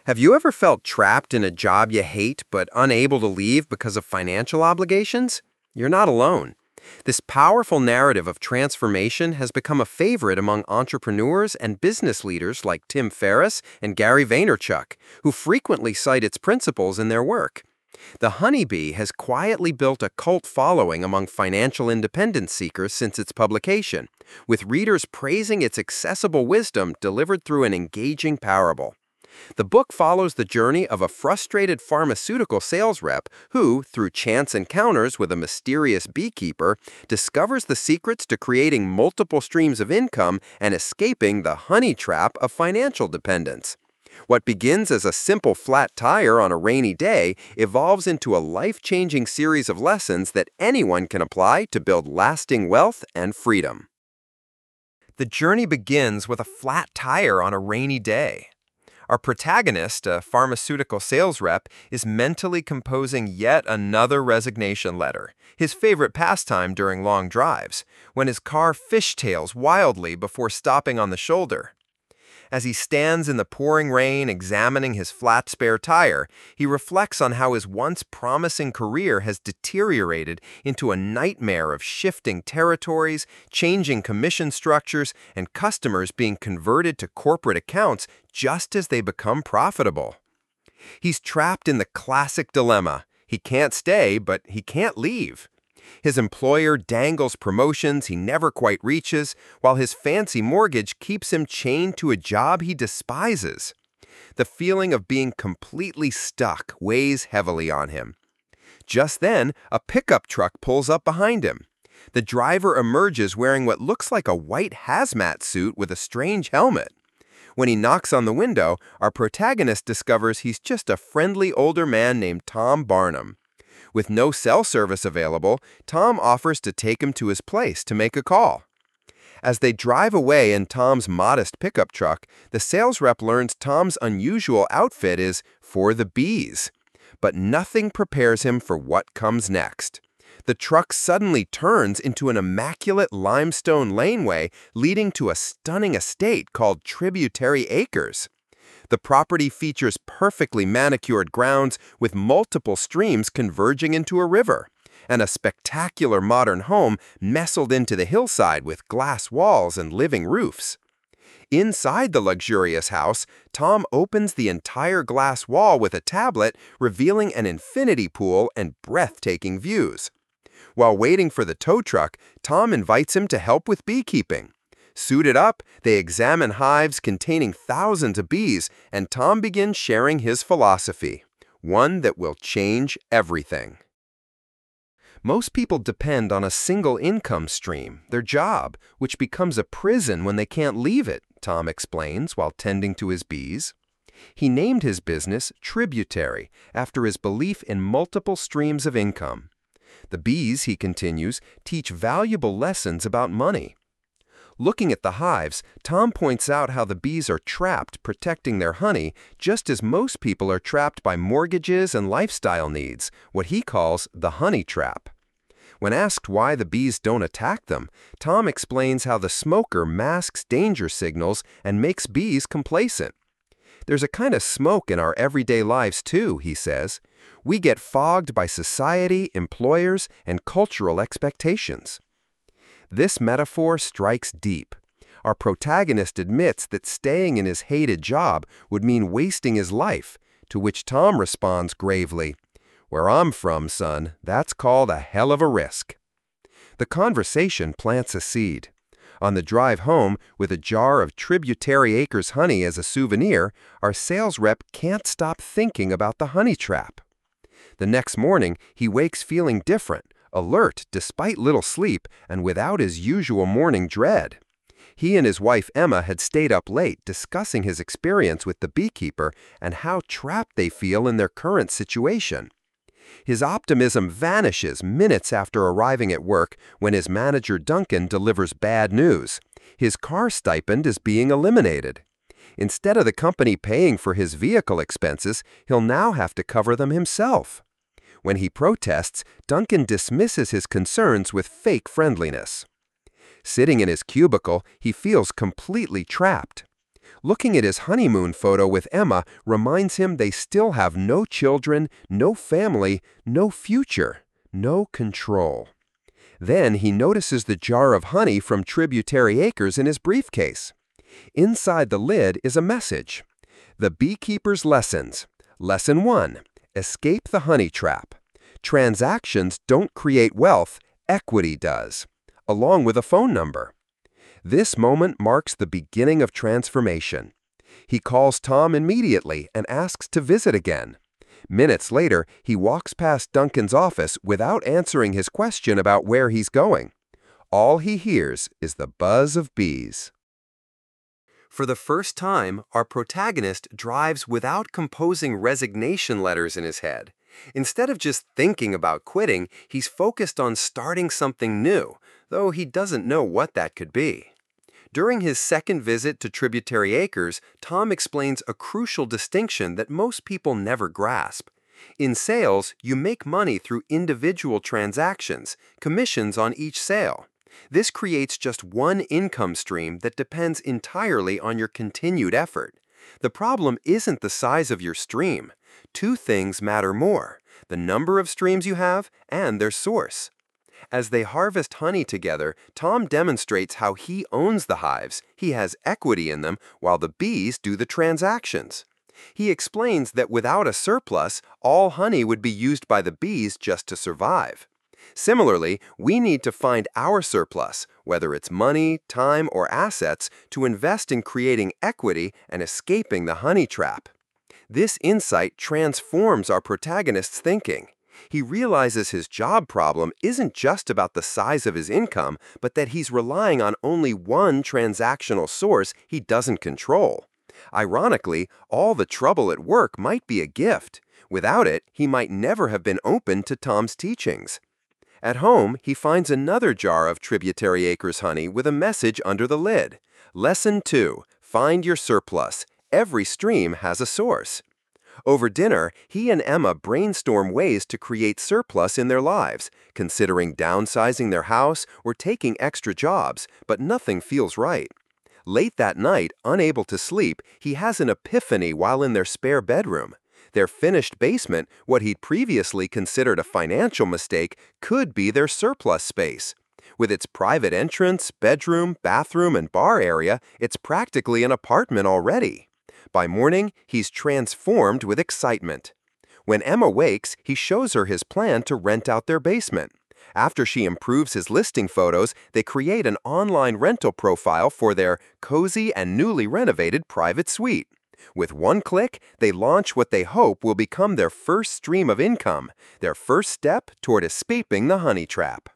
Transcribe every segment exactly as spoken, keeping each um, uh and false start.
Have you ever felt trapped in a job you hate but unable to leave because of financial obligations? You're not alone. This powerful narrative of transformation has become a favorite among entrepreneurs and business leaders like Tim Ferriss and Gary Vaynerchuk, who frequently cite its principles in their work. The Honeybee has quietly built a cult following among financial independence seekers since its publication, with readers praising its accessible wisdom delivered through an engaging parable. The book follows the journey of a frustrated pharmaceutical sales rep who, through chance encounters with a mysterious beekeeper, discovers the secrets to creating multiple streams of income and escaping the honey trap of financial dependence. What begins as a simple flat tire on a rainy day evolves into a life-changing series of lessons that anyone can apply to build lasting wealth and freedom. The journey begins with a flat tire on a rainy day. Our protagonist, a pharmaceutical sales rep, is mentally composing yet another resignation letter, his favorite pastime during long drives, when his car fishtails wildly before stopping on the shoulder. As he stands in the pouring rain examining his flat spare tire, he reflects on how his once promising career has deteriorated into a nightmare of shifting territories, changing commission structures, and customers being converted to corporate accounts just as they become profitable. He's trapped in the classic dilemma. He can't stay, but he can't leave. His employer dangles promotions he never quite reaches, while his fancy mortgage keeps him chained to a job he despises. The feeling of being completely stuck weighs heavily on him. Just then, a pickup truck pulls up behind him. The driver emerges wearing what looks like a white hazmat suit with a strange helmet. When he knocks on the window, our protagonist discovers he's just a friendly older man named Tom Barnum. With no cell service available, Tom offers to take him to his place to make a call. As they drive away in Tom's modest pickup truck, the sales rep learns Tom's unusual outfit is for the bees. But nothing prepares him for what comes next. The truck suddenly turns into an immaculate limestone laneway leading to a stunning estate called Tributary Acres. The property features perfectly manicured grounds with multiple streams converging into a river, and a spectacular modern home nestled into the hillside with glass walls and living roofs. Inside the luxurious house, Tom opens the entire glass wall with a tablet, revealing an infinity pool and breathtaking views. While waiting for the tow truck, Tom invites him to help with beekeeping. Suited up, they examine hives containing thousands of bees, and Tom begins sharing his philosophy, one that will change everything. Most people depend on a single income stream, their job, which becomes a prison when they can't leave it, Tom explains while tending to his bees. He named his business Tributary after his belief in multiple streams of income. The bees, he continues, teach valuable lessons about money. Looking at the hives, Tom points out how the bees are trapped protecting their honey just as most people are trapped by mortgages and lifestyle needs, what he calls the honey trap. When asked why the bees don't attack them, Tom explains how the smoker masks danger signals and makes bees complacent. There's a kind of smoke in our everyday lives too, he says. We get fogged by society, employers, and cultural expectations. This metaphor strikes deep. Our protagonist admits that staying in his hated job would mean wasting his life, to which Tom responds gravely, "Where I'm from, son, that's called a hell of a risk." The conversation plants a seed. On the drive home, with a jar of Tributary Acres honey as a souvenir, our sales rep can't stop thinking about the honey trap. The next morning, he wakes feeling different, alert despite little sleep and without his usual morning dread. He and his wife Emma had stayed up late discussing his experience with the beekeeper and how trapped they feel in their current situation. His optimism vanishes minutes after arriving at work when his manager Duncan delivers bad news. His car stipend is being eliminated. Instead of the company paying for his vehicle expenses, he'll now have to cover them himself. When he protests, Duncan dismisses his concerns with fake friendliness. Sitting in his cubicle, he feels completely trapped. Looking at his honeymoon photo with Emma reminds him they still have no children, no family, no future, no control. Then he notices the jar of honey from Tributary Acres in his briefcase. Inside the lid is a message. The Beekeeper's Lessons. Lesson one. Escape the honey trap. Transactions don't create wealth, equity does. Along with a phone number. This moment marks the beginning of transformation. He calls Tom immediately and asks to visit again. Minutes later, he walks past Duncan's office without answering his question about where he's going. All he hears is the buzz of bees. For the first time, our protagonist drives without composing resignation letters in his head. Instead of just thinking about quitting, he's focused on starting something new, though he doesn't know what that could be. During his second visit to Tributary Acres, Tom explains a crucial distinction that most people never grasp. In sales, you make money through individual transactions, commissions on each sale. This creates just one income stream that depends entirely on your continued effort. The problem isn't the size of your stream. Two things matter more: the number of streams you have and their source. As they harvest honey together, Tom demonstrates how he owns the hives, he has equity in them, while the bees do the transactions. He explains that without a surplus, all honey would be used by the bees just to survive. Similarly, we need to find our surplus, whether it's money, time, or assets, to invest in creating equity and escaping the honey trap. This insight transforms our protagonist's thinking. He realizes his job problem isn't just about the size of his income, but that he's relying on only one transactional source he doesn't control. Ironically, all the trouble at work might be a gift. Without it, he might never have been open to Tom's teachings. At home, he finds another jar of Tributary Acres honey with a message under the lid. Lesson two. Find your surplus. Every stream has a source. Over dinner, he and Emma brainstorm ways to create surplus in their lives, considering downsizing their house or taking extra jobs, but nothing feels right. Late that night, unable to sleep, he has an epiphany while in their spare bedroom. Their finished basement, what he'd previously considered a financial mistake, could be their surplus space. With its private entrance, bedroom, bathroom, and bar area, it's practically an apartment already. By morning, he's transformed with excitement. When Emma wakes, he shows her his plan to rent out their basement. After she improves his listing photos, they create an online rental profile for their cozy and newly renovated private suite. With one click, they launch what they hope will become their first stream of income, their first step toward escaping the honey trap.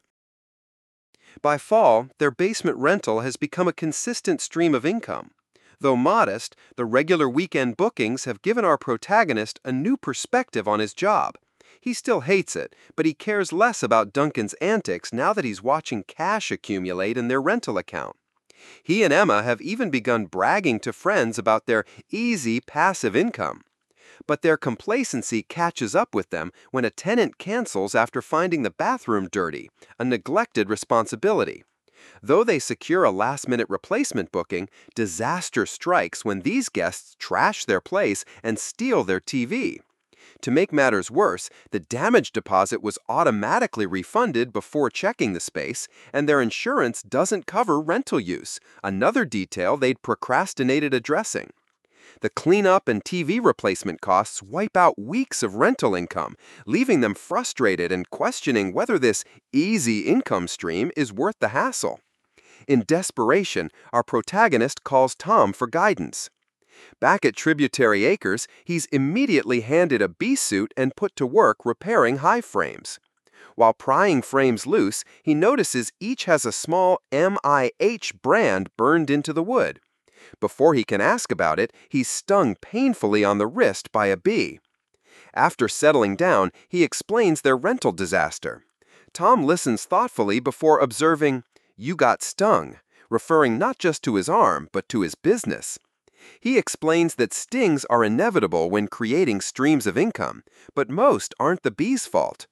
By fall, their basement rental has become a consistent stream of income. Though modest, the regular weekend bookings have given our protagonist a new perspective on his job. He still hates it, but he cares less about Duncan's antics now that he's watching cash accumulate in their rental account. He and Emma have even begun bragging to friends about their easy, passive income. But their complacency catches up with them when a tenant cancels after finding the bathroom dirty, a neglected responsibility. Though they secure a last-minute replacement booking, disaster strikes when these guests trash their place and steal their T V. To make matters worse, the damage deposit was automatically refunded before checking the space, and their insurance doesn't cover rental use, another detail they'd procrastinated addressing. The cleanup and T V replacement costs wipe out weeks of rental income, leaving them frustrated and questioning whether this easy income stream is worth the hassle. In desperation, our protagonist calls Tom for guidance. Back at Tributary Acres, he's immediately handed a bee suit and put to work repairing hive frames. While prying frames loose, he notices each has a small M I H brand burned into the wood. Before he can ask about it, he's stung painfully on the wrist by a bee. After settling down, he explains their rental disaster. Tom listens thoughtfully before observing, "You got stung," referring not just to his arm, but to his business. He explains that stings are inevitable when creating streams of income, but most aren't the bee's fault.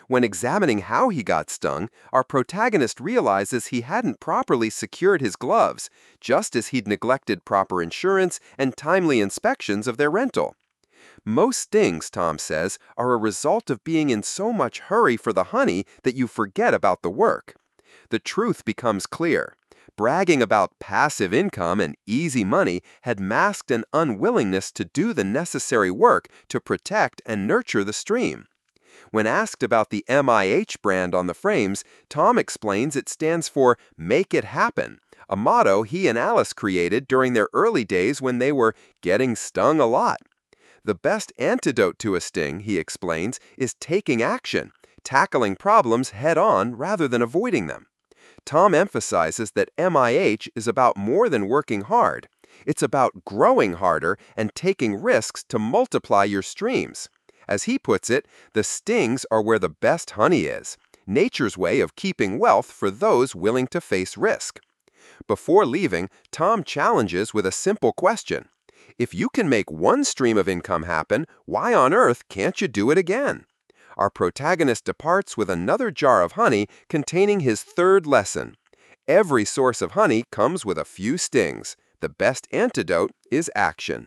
When examining how he got stung, our protagonist realizes he hadn't properly secured his gloves, just as he'd neglected proper insurance and timely inspections of their rental. Most stings, Tom says, are a result of being in so much hurry for the honey that you forget about the work. The truth becomes clear. Bragging about passive income and easy money had masked an unwillingness to do the necessary work to protect and nurture the stream. When asked about the M I H brand on the frames, Tom explains it stands for Make It Happen, a motto he and Alice created during their early days when they were getting stung a lot. The best antidote to a sting, he explains, is taking action, tackling problems head-on rather than avoiding them. Tom emphasizes that M I H is about more than working hard. It's about growing harder and taking risks to multiply your streams. As he puts it, the stings are where the best honey is, nature's way of keeping wealth for those willing to face risk. Before leaving, Tom challenges with a simple question. If you can make one stream of income happen, why on earth can't you do it again? Our protagonist departs with another jar of honey containing his third lesson. Every source of honey comes with a few stings. The best antidote is action.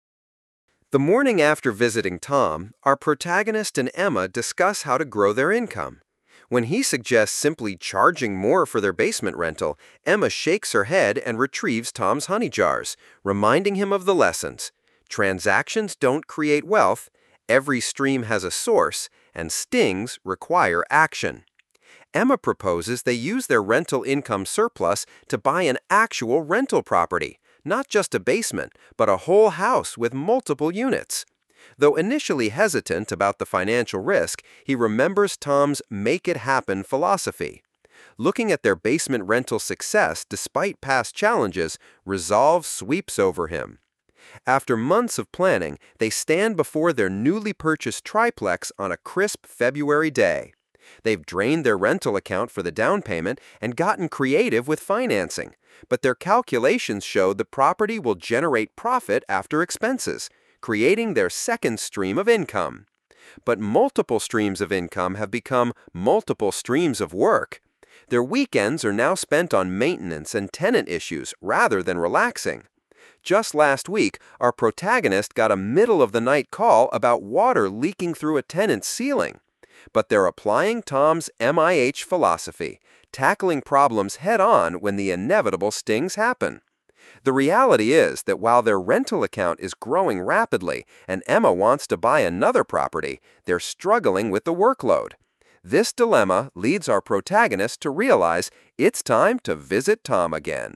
The morning after visiting Tom, our protagonist and Emma discuss how to grow their income. When he suggests simply charging more for their basement rental, Emma shakes her head and retrieves Tom's honey jars, reminding him of the lessons. Transactions don't create wealth, every stream has a source, and stings require action. Emma proposes they use their rental income surplus to buy an actual rental property, not just a basement, but a whole house with multiple units. Though initially hesitant about the financial risk, he remembers Tom's Make It Happen philosophy. Looking at their basement rental success despite past challenges, resolve sweeps over him. After months of planning, they stand before their newly purchased triplex on a crisp February day. They've drained their rental account for the down payment and gotten creative with financing, but their calculations show the property will generate profit after expenses, creating their second stream of income. But multiple streams of income have become multiple streams of work. Their weekends are now spent on maintenance and tenant issues rather than relaxing. Just last week, our protagonist got a middle-of-the-night call about water leaking through a tenant's ceiling. But they're applying Tom's M I H philosophy, tackling problems head-on when the inevitable stings happen. The reality is that while their rental account is growing rapidly and Emma wants to buy another property, they're struggling with the workload. This dilemma leads our protagonist to realize it's time to visit Tom again.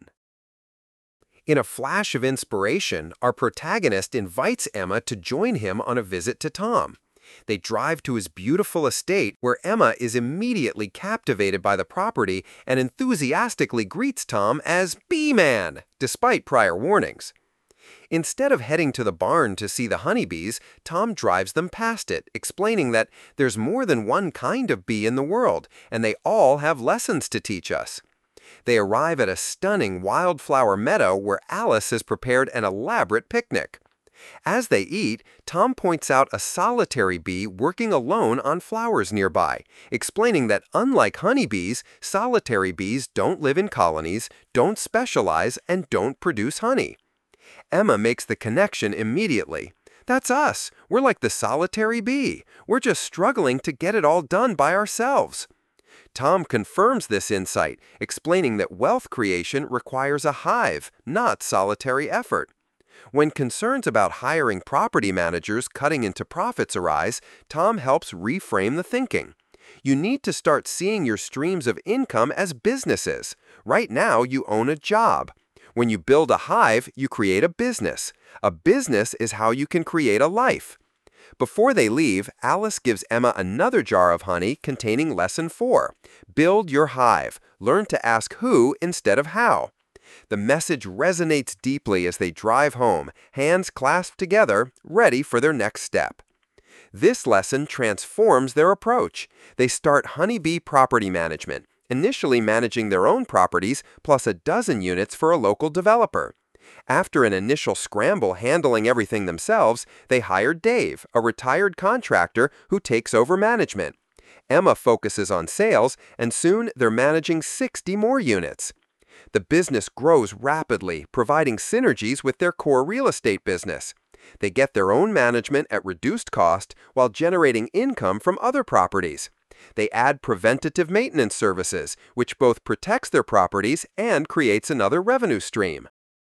In a flash of inspiration, our protagonist invites Emma to join him on a visit to Tom. They drive to his beautiful estate where Emma is immediately captivated by the property and enthusiastically greets Tom as Bee-Man, despite prior warnings. Instead of heading to the barn to see the honeybees, Tom drives them past it, explaining that there's more than one kind of bee in the world, and they all have lessons to teach us. They arrive at a stunning wildflower meadow where Alice has prepared an elaborate picnic. As they eat, Tom points out a solitary bee working alone on flowers nearby, explaining that unlike honeybees, solitary bees don't live in colonies, don't specialize, and don't produce honey. Emma makes the connection immediately. That's us. We're like the solitary bee. We're just struggling to get it all done by ourselves. Tom confirms this insight, explaining that wealth creation requires a hive, not solitary effort. When concerns about hiring property managers cutting into profits arise, Tom helps reframe the thinking. You need to start seeing your streams of income as businesses. Right now, you own a job. When you build a hive, you create a business. A business is how you can create a life. Before they leave, Alice gives Emma another jar of honey containing Lesson four. Build your hive. Learn to ask who instead of how. The message resonates deeply as they drive home, hands clasped together, ready for their next step. This lesson transforms their approach. They start Honeybee Property Management, initially managing their own properties plus a dozen units for a local developer. After an initial scramble handling everything themselves, they hired Dave, a retired contractor who takes over management. Emma focuses on sales, and soon they're managing sixty more units. The business grows rapidly, providing synergies with their core real estate business. They get their own management at reduced cost while generating income from other properties. They add preventative maintenance services, which both protects their properties and creates another revenue stream.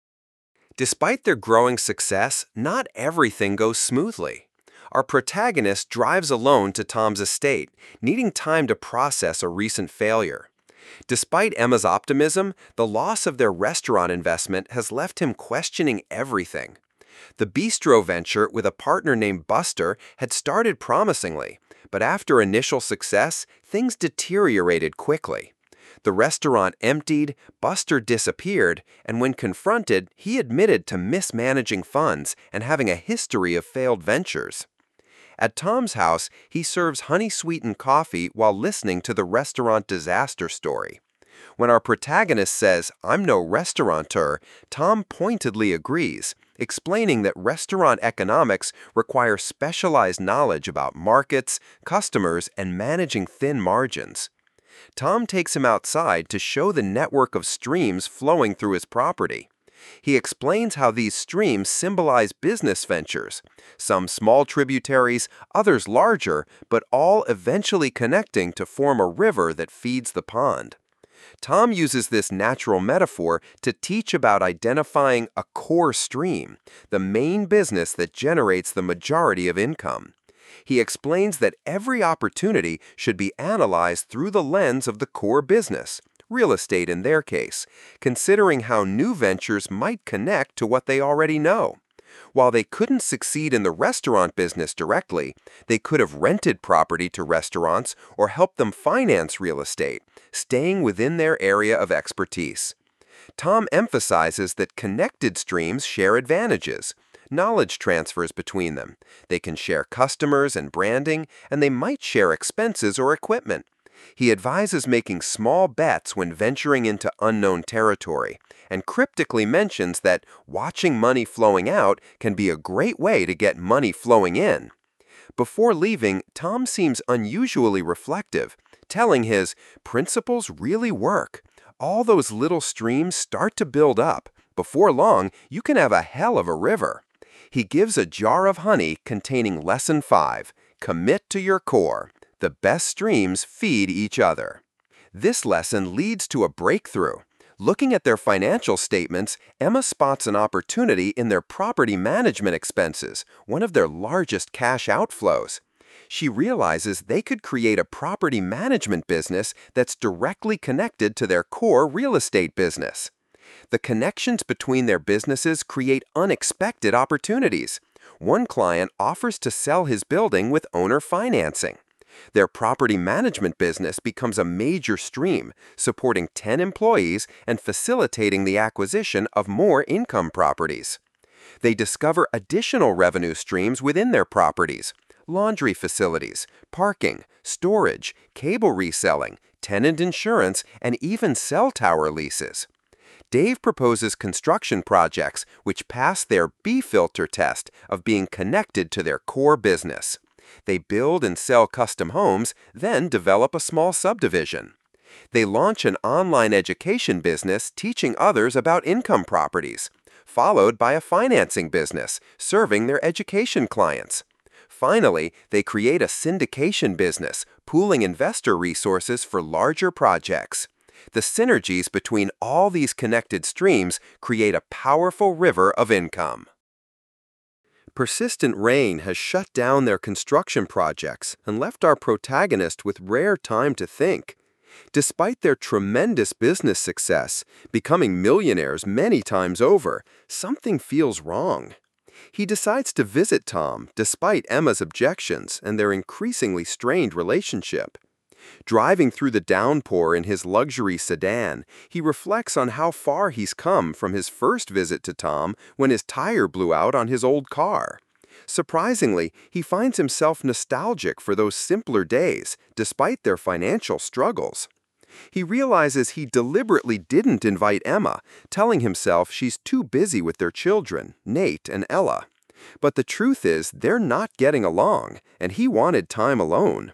Despite their growing success, not everything goes smoothly. Our protagonist drives alone to Tom's estate, needing time to process a recent failure. Despite Emma's optimism, the loss of their restaurant investment has left him questioning everything. The bistro venture with a partner named Buster had started promisingly, but after initial success, things deteriorated quickly. The restaurant emptied, Buster disappeared, and when confronted, he admitted to mismanaging funds and having a history of failed ventures. At Tom's house, he serves honey-sweetened coffee while listening to the restaurant disaster story. When our protagonist says, "I'm no restaurateur," Tom pointedly agrees, explaining that restaurant economics requires specialized knowledge about markets, customers, and managing thin margins. Tom takes him outside to show the network of streams flowing through his property. He explains how these streams symbolize business ventures, some small tributaries, others larger, but all eventually connecting to form a river that feeds the pond. Tom uses this natural metaphor to teach about identifying a core stream, the main business that generates the majority of income. He explains that every opportunity should be analyzed through the lens of the core business, real estate in their case, considering how new ventures might connect to what they already know. While they couldn't succeed in the restaurant business directly, they could have rented property to restaurants or helped them finance real estate, staying within their area of expertise. Tom emphasizes that connected streams share advantages. Knowledge transfers between them. They can share customers and branding, and they might share expenses or equipment. He advises making small bets when venturing into unknown territory, and cryptically mentions that watching money flowing out can be a great way to get money flowing in. Before leaving, Tom seems unusually reflective, telling his principles really work. All those little streams start to build up. Before long, you can have a hell of a river. He gives a jar of honey containing Lesson five, Commit to your core. The best streams feed each other. This lesson leads to a breakthrough. Looking at their financial statements, Emma spots an opportunity in their property management expenses, one of their largest cash outflows. She realizes they could create a property management business that's directly connected to their core real estate business. The connections between their businesses create unexpected opportunities. One client offers to sell his building with owner financing. Their property management business becomes a major stream, supporting ten employees and facilitating the acquisition of more income properties. They discover additional revenue streams within their properties: laundry facilities, parking, storage, cable reselling, tenant insurance, and even cell tower leases. Dave proposes construction projects which pass their B-filter test of being connected to their core business. They build and sell custom homes, then develop a small subdivision. They launch an online education business teaching others about income properties, followed by a financing business serving their education clients. Finally, they create a syndication business, pooling investor resources for larger projects. The synergies between all these connected streams create a powerful river of income. Persistent rain has shut down their construction projects and left our protagonist with rare time to think. Despite their tremendous business success, becoming millionaires many times over, something feels wrong. He decides to visit Tom despite Emma's objections and their increasingly strained relationship. Driving through the downpour in his luxury sedan, he reflects on how far he's come from his first visit to Tom when his tire blew out on his old car. Surprisingly, he finds himself nostalgic for those simpler days, despite their financial struggles. He realizes he deliberately didn't invite Emma, telling himself she's too busy with their children, Nate and Ella. But the truth is, they're not getting along, and he wanted time alone.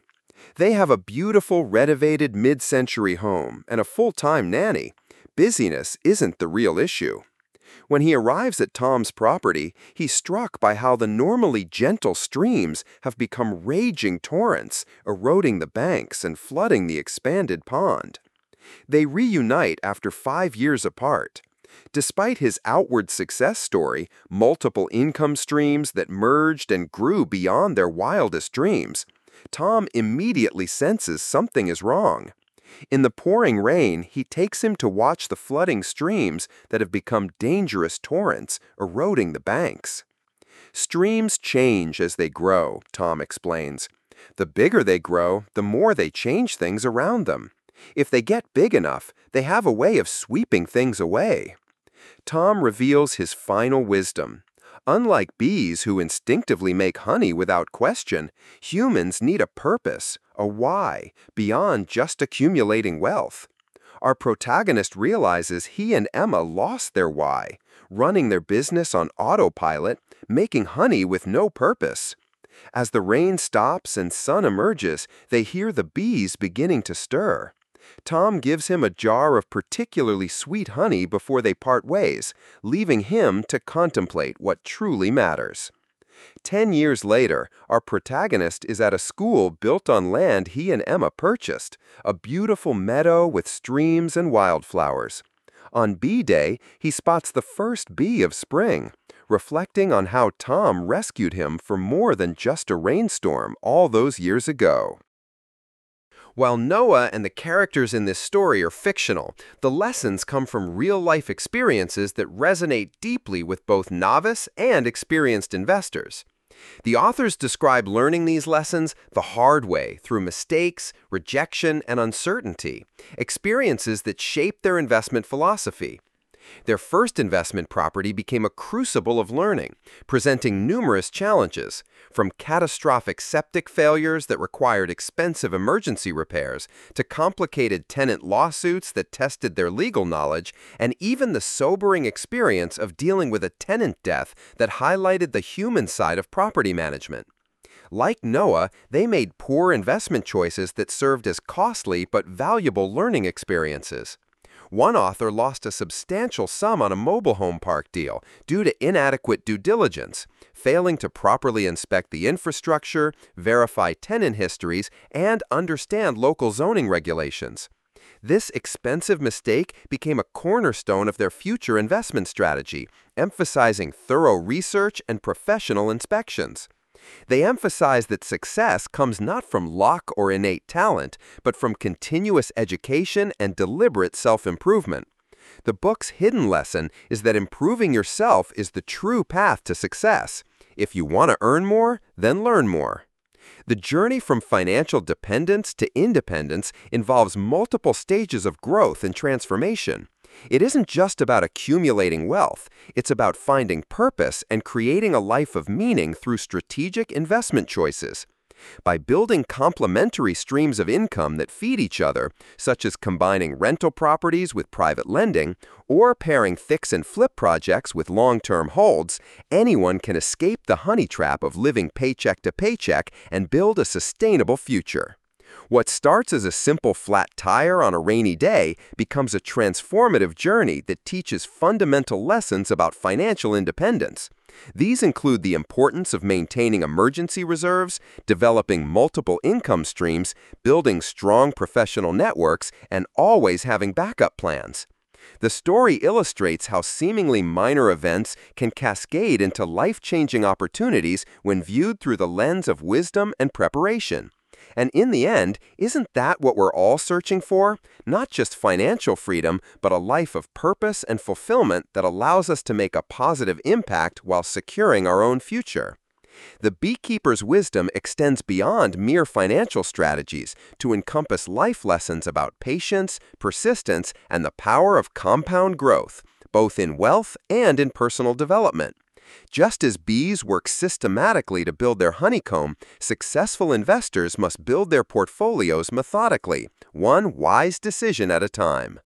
They have a beautiful renovated mid-century home and a full-time nanny. Busyness isn't the real issue. When he arrives at Tom's property, he's struck by how the normally gentle streams have become raging torrents, eroding the banks and flooding the expanded pond. They reunite after five years apart. Despite his outward success story, multiple income streams that merged and grew beyond their wildest dreams, Tom immediately senses something is wrong. In the pouring rain, he takes him to watch the flooding streams that have become dangerous torrents, eroding the banks. Streams change as they grow, Tom explains. The bigger they grow, the more they change things around them. If they get big enough, they have a way of sweeping things away. Tom reveals his final wisdom. Unlike bees who instinctively make honey without question, humans need a purpose, a why, beyond just accumulating wealth. Our protagonist realizes he and Emma lost their why, running their business on autopilot, making honey with no purpose. As the rain stops and sun emerges, they hear the bees beginning to stir. Tom gives him a jar of particularly sweet honey before they part ways, leaving him to contemplate what truly matters. Ten years later, our protagonist is at a school built on land he and Emma purchased, a beautiful meadow with streams and wildflowers. On Bee Day, he spots the first bee of spring, reflecting on how Tom rescued him from more than just a rainstorm all those years ago. While Noah and the characters in this story are fictional, the lessons come from real-life experiences that resonate deeply with both novice and experienced investors. The authors describe learning these lessons the hard way through mistakes, rejection, and uncertainty, experiences that shape their investment philosophy. Their first investment property became a crucible of learning, presenting numerous challenges, from catastrophic septic failures that required expensive emergency repairs to complicated tenant lawsuits that tested their legal knowledge, and even the sobering experience of dealing with a tenant death that highlighted the human side of property management. Like Noah, they made poor investment choices that served as costly but valuable learning experiences. One author lost a substantial sum on a mobile home park deal due to inadequate due diligence, failing to properly inspect the infrastructure, verify tenant histories, and understand local zoning regulations. This expensive mistake became a cornerstone of their future investment strategy, emphasizing thorough research and professional inspections. They emphasize that success comes not from luck or innate talent, but from continuous education and deliberate self-improvement. The book's hidden lesson is that improving yourself is the true path to success. If you want to earn more, then learn more. The journey from financial dependence to independence involves multiple stages of growth and transformation. It isn't just about accumulating wealth, it's about finding purpose and creating a life of meaning through strategic investment choices. By building complementary streams of income that feed each other, such as combining rental properties with private lending, or pairing fix and flip projects with long-term holds, anyone can escape the honey trap of living paycheck to paycheck and build a sustainable future. What starts as a simple flat tire on a rainy day becomes a transformative journey that teaches fundamental lessons about financial independence. These include the importance of maintaining emergency reserves, developing multiple income streams, building strong professional networks, and always having backup plans. The story illustrates how seemingly minor events can cascade into life-changing opportunities when viewed through the lens of wisdom and preparation. And in the end, isn't that what we're all searching for? Not just financial freedom, but a life of purpose and fulfillment that allows us to make a positive impact while securing our own future. The beekeeper's wisdom extends beyond mere financial strategies to encompass life lessons about patience, persistence, and the power of compound growth, both in wealth and in personal development. Just as bees work systematically to build their honeycomb, successful investors must build their portfolios methodically, one wise decision at a time.